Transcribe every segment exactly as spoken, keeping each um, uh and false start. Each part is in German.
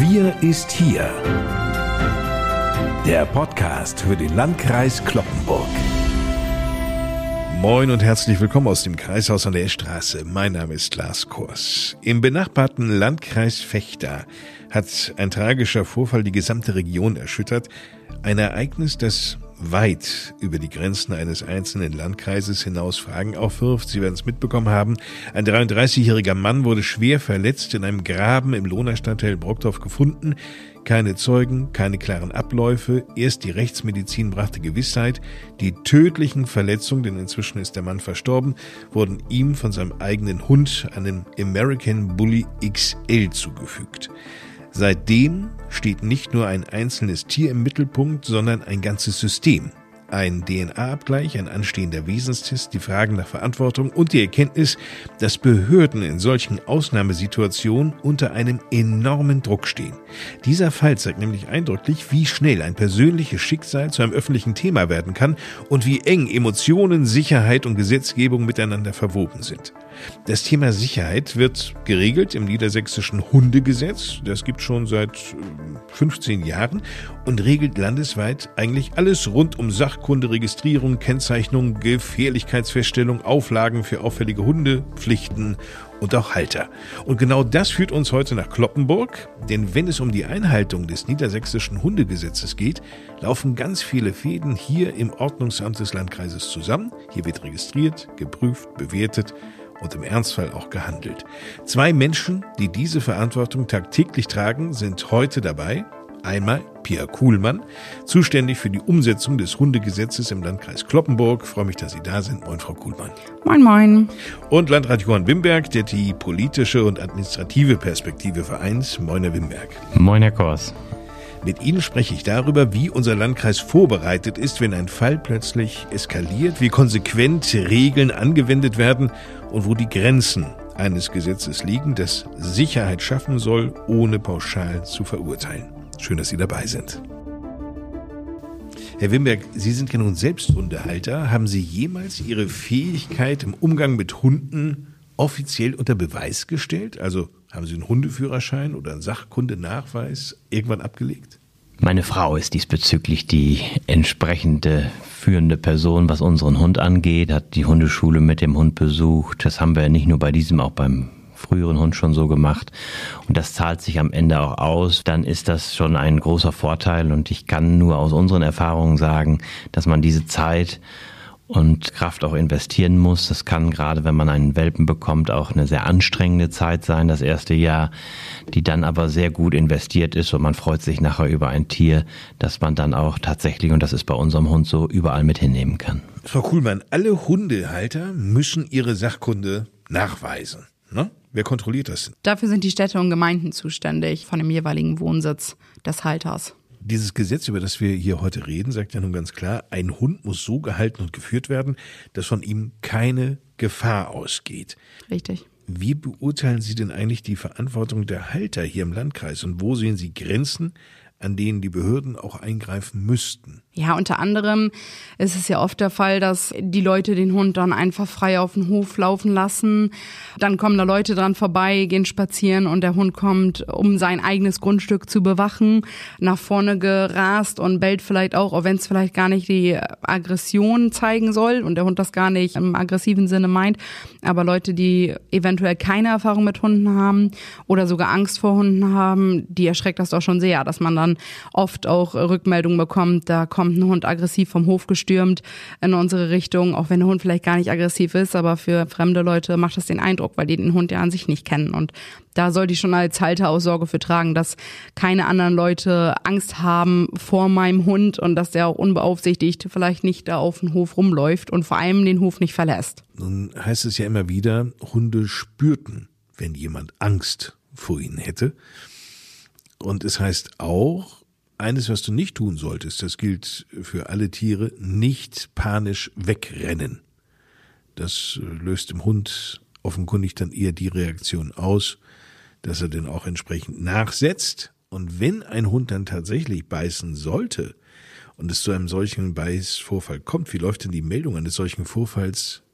Hier ist hier der Podcast für den Landkreis Cloppenburg. Moin und herzlich willkommen aus dem Kreishaus an der Eschstraße. Mein Name ist Lars Kors. Im benachbarten Landkreis Vechta hat ein tragischer Vorfall die gesamte Region erschüttert. Ein Ereignis, das weit über die Grenzen eines einzelnen Landkreises hinaus Fragen aufwirft. Sie werden es mitbekommen haben. Ein dreiunddreißigjähriger Mann wurde schwer verletzt in einem Graben im Lohner Stadtteil Brockdorf gefunden. Keine Zeugen, keine klaren Abläufe. Erst die Rechtsmedizin brachte Gewissheit. Die tödlichen Verletzungen, denn inzwischen ist der Mann verstorben, wurden ihm von seinem eigenen Hund, einem American Bully X L, zugefügt. Seitdem steht nicht nur ein einzelnes Tier im Mittelpunkt, sondern ein ganzes System. Ein D N A-Abgleich, ein anstehender Wesenstest, die Fragen nach Verantwortung und die Erkenntnis, dass Behörden in solchen Ausnahmesituationen unter einem enormen Druck stehen. Dieser Fall zeigt nämlich eindrücklich, wie schnell ein persönliches Schicksal zu einem öffentlichen Thema werden kann und wie eng Emotionen, Sicherheit und Gesetzgebung miteinander verwoben sind. Das Thema Sicherheit wird geregelt im niedersächsischen Hundegesetz. Das gibt schon seit fünfzehn Jahren und regelt landesweit eigentlich alles rund um Sachkunde, Registrierung, Kennzeichnung, Gefährlichkeitsfeststellung, Auflagen für auffällige Hunde, Pflichten und auch Halter. Und genau das führt uns heute nach Cloppenburg, denn wenn es um die Einhaltung des niedersächsischen Hundegesetzes geht, laufen ganz viele Fäden hier im Ordnungsamt des Landkreises zusammen. Hier wird registriert, geprüft, bewertet und im Ernstfall auch gehandelt. Zwei Menschen, die diese Verantwortung tagtäglich tragen, sind heute dabei. Einmal Pia Kuhlmann, zuständig für die Umsetzung des Hundegesetzes im Landkreis Cloppenburg. Ich freue mich, dass Sie da sind. Moin, Frau Kuhlmann. Moin, moin. Und Landrat Johann Wimberg, der die politische und administrative Perspektive vereint. Moin, Herr Wimberg. Moin, Herr Kors. Mit Ihnen spreche ich darüber, wie unser Landkreis vorbereitet ist, wenn ein Fall plötzlich eskaliert, wie konsequent Regeln angewendet werden und wo die Grenzen eines Gesetzes liegen, das Sicherheit schaffen soll, ohne pauschal zu verurteilen. Schön, dass Sie dabei sind. Herr Wimberg, Sie sind ja nun selbst Hundehalter. Haben Sie jemals Ihre Fähigkeit im Umgang mit Hunden offiziell unter Beweis gestellt? Also haben Sie einen Hundeführerschein oder einen Sachkundenachweis irgendwann abgelegt? Meine Frau ist diesbezüglich die entsprechende führende Person, was unseren Hund angeht, hat die Hundeschule mit dem Hund besucht. Das haben wir nicht nur bei diesem, auch beim früheren Hund schon so gemacht. Und das zahlt sich am Ende auch aus. Dann ist das schon ein großer Vorteil. Und ich kann nur aus unseren Erfahrungen sagen, dass man diese Zeit und Kraft auch investieren muss. Das kann gerade, wenn man einen Welpen bekommt, auch eine sehr anstrengende Zeit sein, das erste Jahr, die dann aber sehr gut investiert ist und man freut sich nachher über ein Tier, das man dann auch tatsächlich, und das ist bei unserem Hund so, überall mit hinnehmen kann. Frau Kuhlmann, alle Hundehalter müssen ihre Sachkunde nachweisen, ne? Wer kontrolliert das? Dafür sind die Städte und Gemeinden zuständig, von dem jeweiligen Wohnsitz des Halters. Dieses Gesetz, über das wir hier heute reden, sagt ja nun ganz klar, ein Hund muss so gehalten und geführt werden, dass von ihm keine Gefahr ausgeht. Richtig. Wie beurteilen Sie denn eigentlich die Verantwortung der Halter hier im Landkreis und wo sehen Sie Grenzen, an denen die Behörden auch eingreifen müssten? Ja, unter anderem ist es ja oft der Fall, dass die Leute den Hund dann einfach frei auf den Hof laufen lassen. Dann kommen da Leute dran vorbei, gehen spazieren und der Hund kommt, um sein eigenes Grundstück zu bewachen, nach vorne gerast und bellt vielleicht auch, auch wenn es vielleicht gar nicht die Aggression zeigen soll und der Hund das gar nicht im aggressiven Sinne meint. Aber Leute, die eventuell keine Erfahrung mit Hunden haben oder sogar Angst vor Hunden haben, die erschreckt das doch schon sehr, dass man dann oft auch Rückmeldungen bekommt, da kommt ein Hund aggressiv vom Hof gestürmt in unsere Richtung, auch wenn der Hund vielleicht gar nicht aggressiv ist, aber für fremde Leute macht das den Eindruck, weil die den Hund ja an sich nicht kennen. Und da sollte ich schon als Halter auch Sorge für tragen, dass keine anderen Leute Angst haben vor meinem Hund und dass der auch unbeaufsichtigt vielleicht nicht da auf dem Hof rumläuft und vor allem den Hof nicht verlässt. Nun heißt es ja immer wieder, Hunde spürten, wenn jemand Angst vor ihnen hätte. Und es heißt auch, eines, was du nicht tun solltest, das gilt für alle Tiere, nicht panisch wegrennen. Das löst dem Hund offenkundig dann eher die Reaktion aus, dass er dann auch entsprechend nachsetzt. Und wenn ein Hund dann tatsächlich beißen sollte und es zu einem solchen Beißvorfall kommt, wie läuft denn die Meldung eines solchen Vorfalls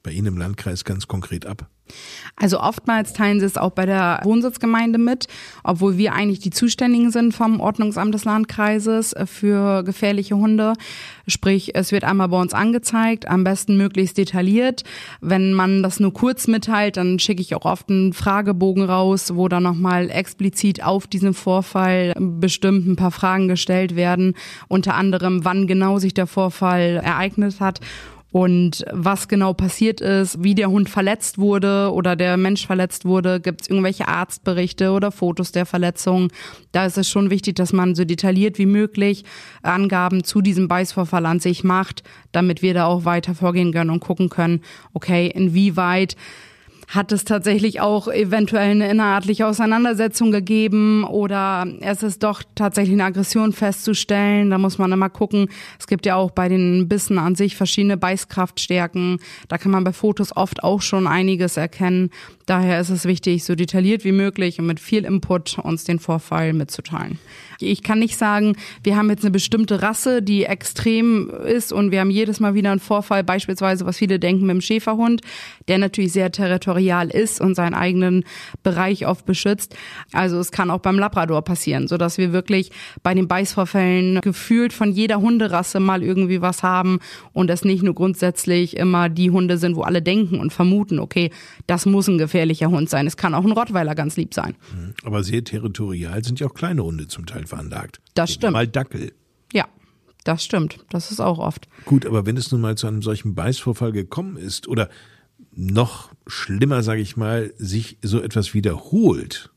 bei Ihnen im Landkreis ganz konkret ab? Also oftmals teilen sie es auch bei der Wohnsitzgemeinde mit, obwohl wir eigentlich die Zuständigen sind vom Ordnungsamt des Landkreises für gefährliche Hunde. Sprich, es wird einmal bei uns angezeigt, am besten möglichst detailliert. Wenn man das nur kurz mitteilt, dann schicke ich auch oft einen Fragebogen raus, wo dann nochmal explizit auf diesen Vorfall bestimmt ein paar Fragen gestellt werden. Unter anderem, wann genau sich der Vorfall ereignet hat. Und was genau passiert ist, wie der Hund verletzt wurde oder der Mensch verletzt wurde, gibt es irgendwelche Arztberichte oder Fotos der Verletzung. Da ist es schon wichtig, dass man so detailliert wie möglich Angaben zu diesem Beißvorfall an sich macht, damit wir da auch weiter vorgehen können und gucken können, okay, inwieweit hat es tatsächlich auch eventuell eine innerartliche Auseinandersetzung gegeben oder es ist doch tatsächlich eine Aggression festzustellen. Da muss man immer gucken. Es gibt ja auch bei den Bissen an sich verschiedene Beißkraftstärken. Da kann man bei Fotos oft auch schon einiges erkennen. Daher ist es wichtig, so detailliert wie möglich und mit viel Input uns den Vorfall mitzuteilen. Ich kann nicht sagen, wir haben jetzt eine bestimmte Rasse, die extrem ist und wir haben jedes Mal wieder einen Vorfall, beispielsweise, was viele denken, mit dem Schäferhund, der natürlich sehr territorial ist und seinen eigenen Bereich oft beschützt. Also es kann auch beim Labrador passieren, sodass wir wirklich bei den Beißvorfällen gefühlt von jeder Hunderasse mal irgendwie was haben und es nicht nur grundsätzlich immer die Hunde sind, wo alle denken und vermuten, okay, das muss ein gefährlicher Hund sein. Es kann auch ein Rottweiler ganz lieb sein. Aber sehr territorial sind ja auch kleine Hunde zum Teil veranlagt. Das stimmt. Mal Dackel. Ja, das stimmt. Das ist auch oft. Gut, aber wenn es nun mal zu einem solchen Beißvorfall gekommen ist oder noch schlimmer, sage ich mal, sich so etwas wiederholt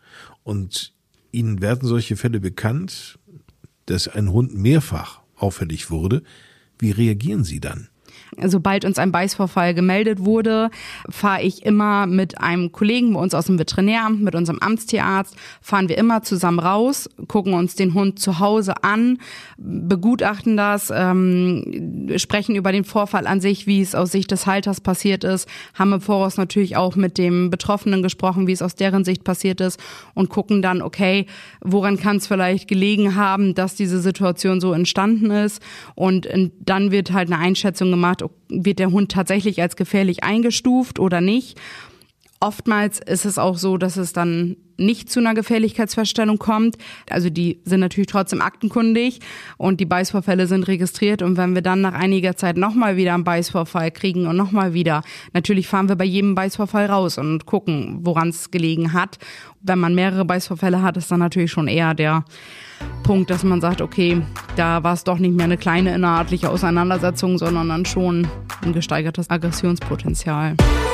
und Ihnen werden solche Fälle bekannt, dass ein Hund mehrfach auffällig wurde, wie reagieren Sie dann? Sobald uns ein Beißvorfall gemeldet wurde, fahre ich immer mit einem Kollegen bei uns aus dem Veterinäramt, mit unserem Amtstierarzt, fahren wir immer zusammen raus, gucken uns den Hund zu Hause an, begutachten das, ähm, sprechen über den Vorfall an sich, wie es aus Sicht des Halters passiert ist, haben im Voraus natürlich auch mit dem Betroffenen gesprochen, wie es aus deren Sicht passiert ist und gucken dann, okay, woran kann es vielleicht gelegen haben, dass diese Situation so entstanden ist und dann wird halt eine Einschätzung gemacht, wird der Hund tatsächlich als gefährlich eingestuft oder nicht. Oftmals ist es auch so, dass es dann nicht zu einer Gefährlichkeitsfeststellung kommt. Also die sind natürlich trotzdem aktenkundig und die Beißvorfälle sind registriert. Und wenn wir dann nach einiger Zeit nochmal wieder einen Beißvorfall kriegen und nochmal wieder, natürlich fahren wir bei jedem Beißvorfall raus und gucken, woran es gelegen hat. Wenn man mehrere Beißvorfälle hat, ist dann natürlich schon eher der Punkt, dass man sagt, okay, da war es doch nicht mehr eine kleine innerartliche Auseinandersetzung, sondern dann schon ein gesteigertes Aggressionspotenzial.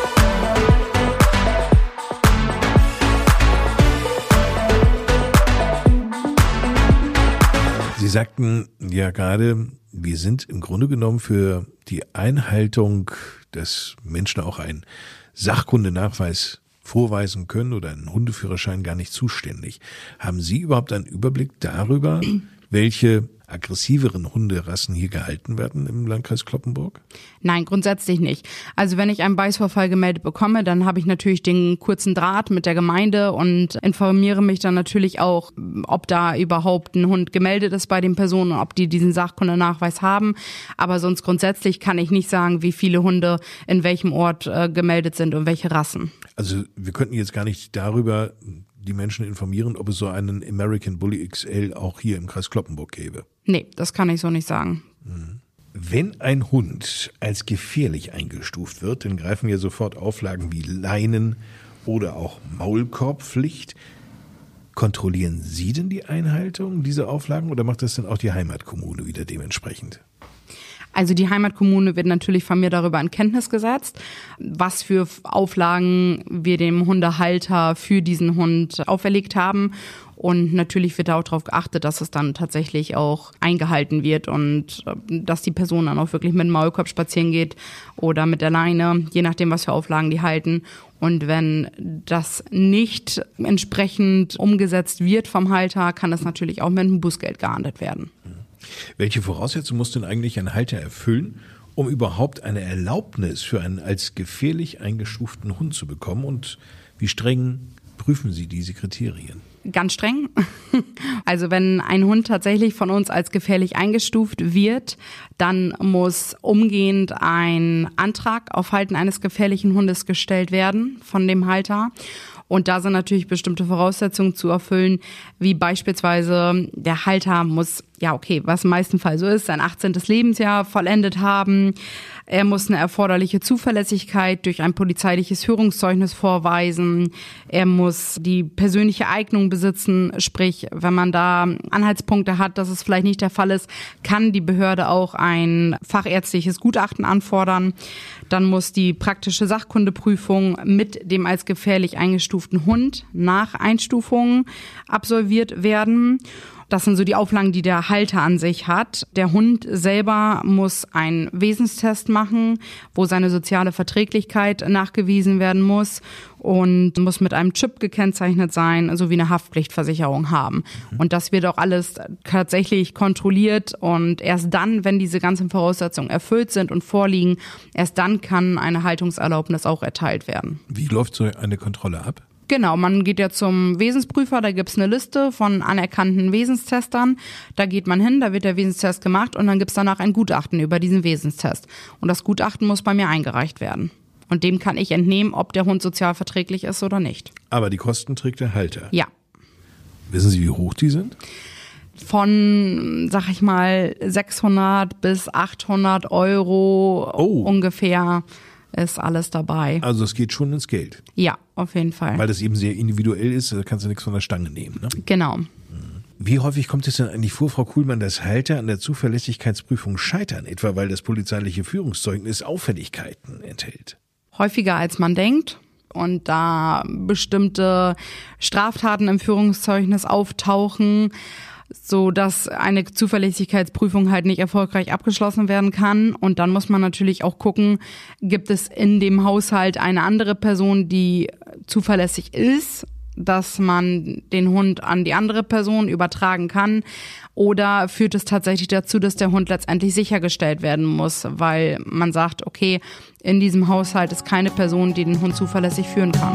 Sie sagten ja gerade, wir sind im Grunde genommen für die Einhaltung, dass Menschen auch einen Sachkundenachweis vorweisen können oder einen Hundeführerschein gar nicht zuständig. Haben Sie überhaupt einen Überblick darüber, welche aggressiveren Hunderassen hier gehalten werden im Landkreis Cloppenburg? Nein, grundsätzlich nicht. Also wenn ich einen Beißvorfall gemeldet bekomme, dann habe ich natürlich den kurzen Draht mit der Gemeinde und informiere mich dann natürlich auch, ob da überhaupt ein Hund gemeldet ist bei den Personen, ob die diesen Sachkundenachweis haben. Aber sonst grundsätzlich kann ich nicht sagen, wie viele Hunde in welchem Ort äh, gemeldet sind und welche Rassen. Also wir könnten jetzt gar nicht darüber die Menschen informieren, ob es so einen American Bully X L auch hier im Kreis Cloppenburg gäbe. Nee, das kann ich so nicht sagen. Wenn ein Hund als gefährlich eingestuft wird, dann greifen ja sofort Auflagen wie Leinen oder auch Maulkorbpflicht. Kontrollieren Sie denn die Einhaltung dieser Auflagen oder macht das dann auch die Heimatkommune wieder dementsprechend? Also die Heimatkommune wird natürlich von mir darüber in Kenntnis gesetzt, was für Auflagen wir dem Hundehalter für diesen Hund auferlegt haben. Und natürlich wird da auch darauf geachtet, dass es dann tatsächlich auch eingehalten wird und dass die Person dann auch wirklich mit dem Maulkorb spazieren geht oder mit der Leine, je nachdem, was für Auflagen die halten. Und wenn das nicht entsprechend umgesetzt wird vom Halter, kann das natürlich auch mit einem Bußgeld geahndet werden. Welche Voraussetzungen muss denn eigentlich ein Halter erfüllen, um überhaupt eine Erlaubnis für einen als gefährlich eingestuften Hund zu bekommen? Und wie streng prüfen Sie diese Kriterien? Ganz streng. Also wenn ein Hund tatsächlich von uns als gefährlich eingestuft wird, dann muss umgehend ein Antrag auf Halten eines gefährlichen Hundes gestellt werden von dem Halter. Und da sind natürlich bestimmte Voraussetzungen zu erfüllen, wie beispielsweise der Halter muss, ja okay, was im meisten Fall so ist, sein achtzehntes Lebensjahr vollendet haben. Er muss eine erforderliche Zuverlässigkeit durch ein polizeiliches Führungszeugnis vorweisen. Er muss die persönliche Eignung besitzen, sprich, wenn man da Anhaltspunkte hat, dass es vielleicht nicht der Fall ist, kann die Behörde auch ein fachärztliches Gutachten anfordern. Dann muss die praktische Sachkundeprüfung mit dem als gefährlich eingestuften Hund nach Einstufung absolviert werden. Das sind so die Auflagen, die der Halter an sich hat. Der Hund selber muss einen Wesenstest machen, wo seine soziale Verträglichkeit nachgewiesen werden muss und muss mit einem Chip gekennzeichnet sein, sowie eine Haftpflichtversicherung haben. Und das wird auch alles tatsächlich kontrolliert und erst dann, wenn diese ganzen Voraussetzungen erfüllt sind und vorliegen, erst dann kann eine Haltungserlaubnis auch erteilt werden. Wie läuft so eine Kontrolle ab? Genau, man geht ja zum Wesensprüfer, da gibt's eine Liste von anerkannten Wesenstestern. Da geht man hin, da wird der Wesenstest gemacht und dann gibt's danach ein Gutachten über diesen Wesenstest. Und das Gutachten muss bei mir eingereicht werden. Und dem kann ich entnehmen, ob der Hund sozial verträglich ist oder nicht. Aber die Kosten trägt der Halter? Ja. Wissen Sie, wie hoch die sind? Von, sag ich mal, sechshundert bis achthundert Euro Oh. ungefähr ist alles dabei. Also es geht schon ins Geld. Ja, auf jeden Fall. Weil das eben sehr individuell ist, da kannst du nichts von der Stange nehmen. Ne? Genau. Wie häufig kommt es denn eigentlich vor, Frau Kuhlmann, dass Halter an der Zuverlässigkeitsprüfung scheitern, etwa weil das polizeiliche Führungszeugnis Auffälligkeiten enthält? Häufiger als man denkt. Und da bestimmte Straftaten im Führungszeugnis auftauchen, so dass eine Zuverlässigkeitsprüfung halt nicht erfolgreich abgeschlossen werden kann. Und dann muss man natürlich auch gucken, gibt es in dem Haushalt eine andere Person, die zuverlässig ist, dass man den Hund an die andere Person übertragen kann, oder führt es tatsächlich dazu, dass der Hund letztendlich sichergestellt werden muss, weil man sagt, okay, in diesem Haushalt ist keine Person, die den Hund zuverlässig führen kann.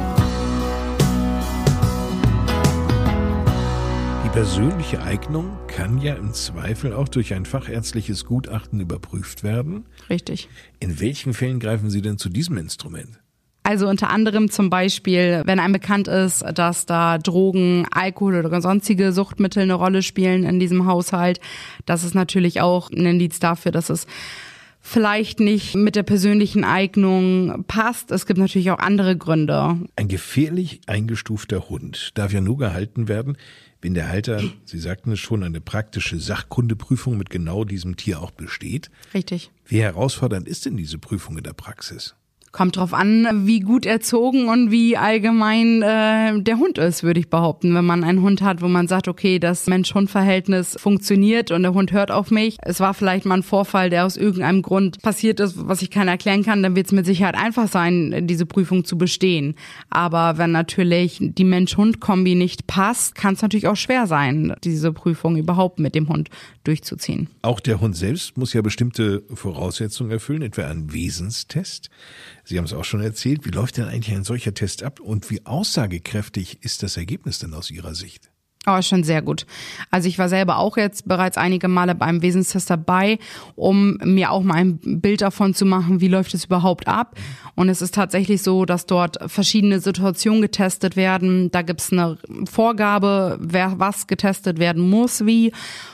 Die persönliche Eignung kann ja im Zweifel auch durch ein fachärztliches Gutachten überprüft werden. Richtig. In welchen Fällen greifen Sie denn zu diesem Instrument? Also unter anderem zum Beispiel, wenn einem bekannt ist, dass da Drogen, Alkohol oder sonstige Suchtmittel eine Rolle spielen in diesem Haushalt. Das ist natürlich auch ein Indiz dafür, dass es vielleicht nicht mit der persönlichen Eignung passt. Es gibt natürlich auch andere Gründe. Ein gefährlich eingestufter Hund darf ja nur gehalten werden, wenn der Halter, Sie sagten es schon, eine praktische Sachkundeprüfung mit genau diesem Tier auch besteht. Richtig. Wie herausfordernd ist denn diese Prüfung in der Praxis? Kommt drauf an, wie gut erzogen und wie allgemein äh, der Hund ist, würde ich behaupten. Wenn man einen Hund hat, wo man sagt, okay, das Mensch-Hund-Verhältnis funktioniert und der Hund hört auf mich. Es war vielleicht mal ein Vorfall, der aus irgendeinem Grund passiert ist, was ich keiner erklären kann, dann wird es mit Sicherheit einfach sein, diese Prüfung zu bestehen. Aber wenn natürlich die Mensch-Hund-Kombi nicht passt, kann es natürlich auch schwer sein, diese Prüfung überhaupt mit dem Hund durchzuziehen. Auch der Hund selbst muss ja bestimmte Voraussetzungen erfüllen, etwa einen Wesenstest. Sie haben es auch schon erzählt. Wie läuft denn eigentlich ein solcher Test ab und wie aussagekräftig ist das Ergebnis denn aus Ihrer Sicht? Oh, schon sehr gut. Also ich war selber auch jetzt bereits einige Male beim Wesenstest dabei, um mir auch mal ein Bild davon zu machen, wie läuft es überhaupt ab. Und es ist tatsächlich so, dass dort verschiedene Situationen getestet werden. Da gibt es eine Vorgabe, wer was getestet werden muss, wie.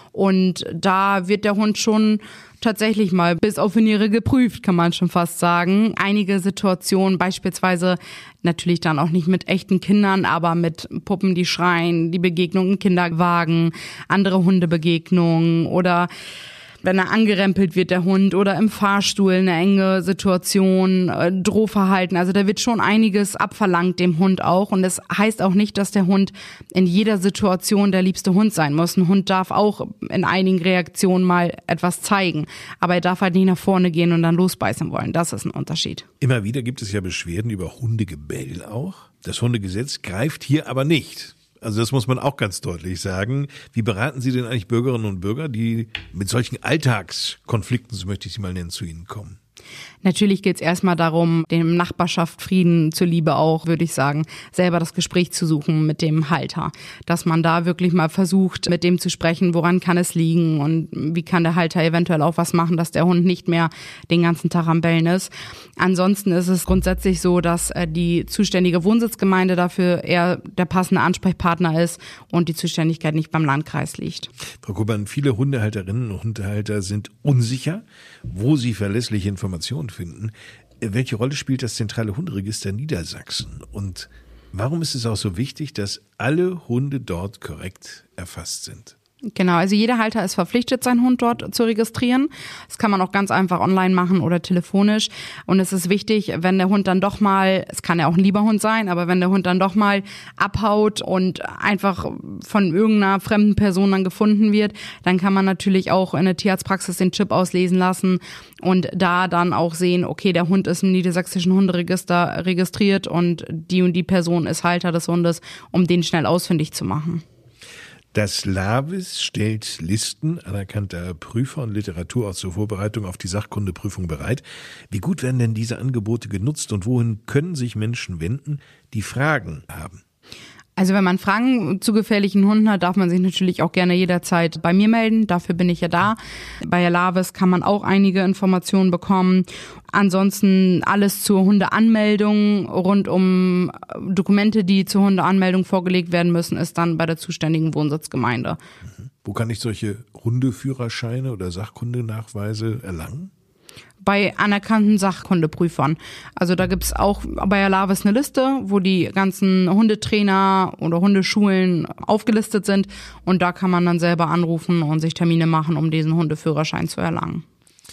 Und da wird der Hund schon tatsächlich mal bis auf die Niere geprüft, kann man schon fast sagen. Einige Situationen, beispielsweise natürlich dann auch nicht mit echten Kindern, aber mit Puppen, die schreien, die Begegnung im Kinderwagen, andere Hundebegegnungen oder wenn er angerempelt wird, der Hund, oder im Fahrstuhl eine enge Situation, äh, Drohverhalten. Also da wird schon einiges abverlangt dem Hund auch. Und das heißt auch nicht, dass der Hund in jeder Situation der liebste Hund sein muss. Ein Hund darf auch in einigen Reaktionen mal etwas zeigen. Aber er darf halt nicht nach vorne gehen und dann losbeißen wollen. Das ist ein Unterschied. Immer wieder gibt es ja Beschwerden über Hundegebell auch. Das Hundegesetz greift hier aber nicht. Also das muss man auch ganz deutlich sagen. Wie beraten Sie denn eigentlich Bürgerinnen und Bürger, die mit solchen Alltagskonflikten, so möchte ich sie mal nennen, zu Ihnen kommen? Natürlich geht es erstmal darum, dem Nachbarschaft Frieden zuliebe auch, würde ich sagen, selber das Gespräch zu suchen mit dem Halter. Dass man da wirklich mal versucht, mit dem zu sprechen, woran kann es liegen und wie kann der Halter eventuell auch was machen, dass der Hund nicht mehr den ganzen Tag am Bellen ist. Ansonsten ist es grundsätzlich so, dass die zuständige Wohnsitzgemeinde dafür eher der passende Ansprechpartner ist und die Zuständigkeit nicht beim Landkreis liegt. Frau Kuban, viele Hundehalterinnen und Hundehalter sind unsicher, wo sie verlässliche Informationen finden. Welche Rolle spielt das zentrale Hunderegister Niedersachsen? Und warum ist es auch so wichtig, dass alle Hunde dort korrekt erfasst sind? Genau, also jeder Halter ist verpflichtet, seinen Hund dort zu registrieren. Das kann man auch ganz einfach online machen oder telefonisch. Und es ist wichtig, wenn der Hund dann doch mal, es kann ja auch ein lieber Hund sein, aber wenn der Hund dann doch mal abhaut und einfach von irgendeiner fremden Person dann gefunden wird, dann kann man natürlich auch in der Tierarztpraxis den Chip auslesen lassen und da dann auch sehen, okay, der Hund ist im niedersächsischen Hunderegister registriert und die und die Person ist Halter des Hundes, um den schnell ausfindig zu machen. Das LAVIS stellt Listen anerkannter Prüfer und Literatur auch zur Vorbereitung auf die Sachkundeprüfung bereit. Wie gut werden denn diese Angebote genutzt und wohin können sich Menschen wenden, die Fragen haben? Also wenn man Fragen zu gefährlichen Hunden hat, darf man sich natürlich auch gerne jederzeit bei mir melden. Dafür bin ich ja da. Bei LAVIS kann man auch einige Informationen bekommen. Ansonsten alles zur Hundeanmeldung rund um Dokumente, die zur Hundeanmeldung vorgelegt werden müssen, ist dann bei der zuständigen Wohnsitzgemeinde. Mhm. Wo kann ich solche Hundeführerscheine oder Sachkundenachweise erlangen? Bei anerkannten Sachkundeprüfern. Also da gibt's auch bei LAVIS eine Liste, wo die ganzen Hundetrainer oder Hundeschulen aufgelistet sind und da kann man dann selber anrufen und sich Termine machen, um diesen Hundeführerschein zu erlangen.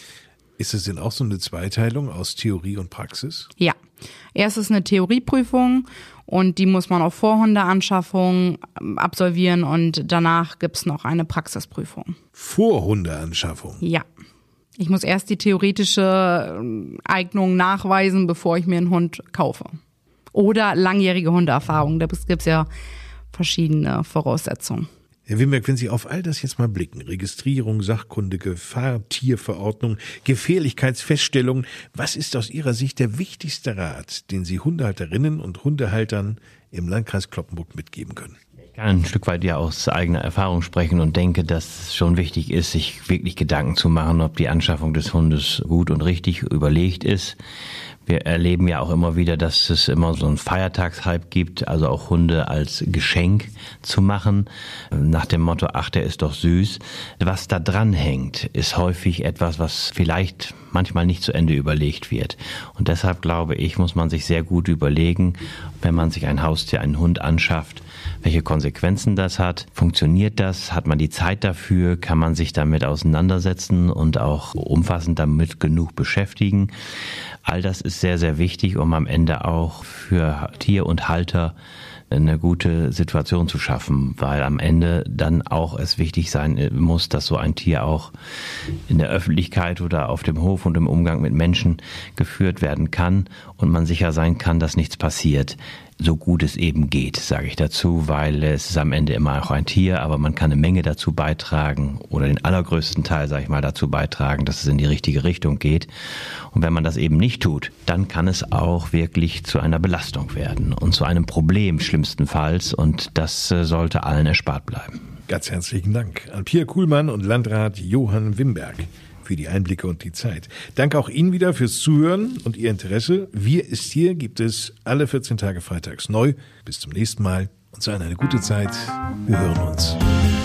Ist es denn auch so eine Zweiteilung aus Theorie und Praxis? Ja, erst ist eine Theorieprüfung und die muss man auf Vorhundeanschaffung absolvieren und danach gibt's noch eine Praxisprüfung. Vorhundeanschaffung? Ja. Ich muss erst die theoretische Eignung nachweisen, bevor ich mir einen Hund kaufe. Oder langjährige Hundeerfahrung, da gibt's ja verschiedene Voraussetzungen. Herr Wimberg, wenn Sie auf all das jetzt mal blicken, Registrierung, Sachkunde, Gefahr, Tierverordnung, Gefährlichkeitsfeststellung, was ist aus Ihrer Sicht der wichtigste Rat, den Sie Hundehalterinnen und Hundehaltern im Landkreis Cloppenburg mitgeben können? Ich kann ein Stück weit ja aus eigener Erfahrung sprechen und denke, dass es schon wichtig ist, sich wirklich Gedanken zu machen, ob die Anschaffung des Hundes gut und richtig überlegt ist. Wir erleben ja auch immer wieder, dass es immer so einen Feiertagshype gibt, also auch Hunde als Geschenk zu machen, nach dem Motto, ach, der ist doch süß. Was da dran hängt, ist häufig etwas, was vielleicht manchmal nicht zu Ende überlegt wird. Und deshalb glaube ich, muss man sich sehr gut überlegen, wenn man sich ein Haustier, einen Hund anschafft, welche Konsequenzen das hat. Funktioniert das? Hat man die Zeit dafür? Kann man sich damit auseinandersetzen und auch umfassend damit genug beschäftigen? All das ist sehr, sehr wichtig, um am Ende auch für Tier und Halter eine gute Situation zu schaffen, weil am Ende dann auch es wichtig sein muss, dass so ein Tier auch in der Öffentlichkeit oder auf dem Hof und im Umgang mit Menschen geführt werden kann und man sicher sein kann, dass nichts passiert. So gut es eben geht, sage ich dazu, weil es ist am Ende immer auch ein Tier, aber man kann eine Menge dazu beitragen oder den allergrößten Teil, sage ich mal, dazu beitragen, dass es in die richtige Richtung geht. Und wenn man das eben nicht tut, dann kann es auch wirklich zu einer Belastung werden und zu einem Problem schlimmstenfalls und das sollte allen erspart bleiben. Ganz herzlichen Dank an Pia Kuhlmann und Landrat Johann Wimberg für die Einblicke und die Zeit. Danke auch Ihnen wieder fürs Zuhören und Ihr Interesse. Wir ist hier gibt es alle vierzehn Tage freitags neu. Bis zum nächsten Mal und zu einer gute Zeit. Wir hören uns.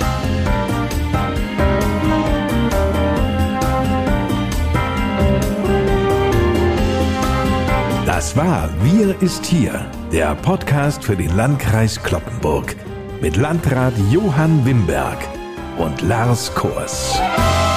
Das war Wir ist hier, der Podcast für den Landkreis Cloppenburg mit Landrat Johann Wimberg und Lars Kors.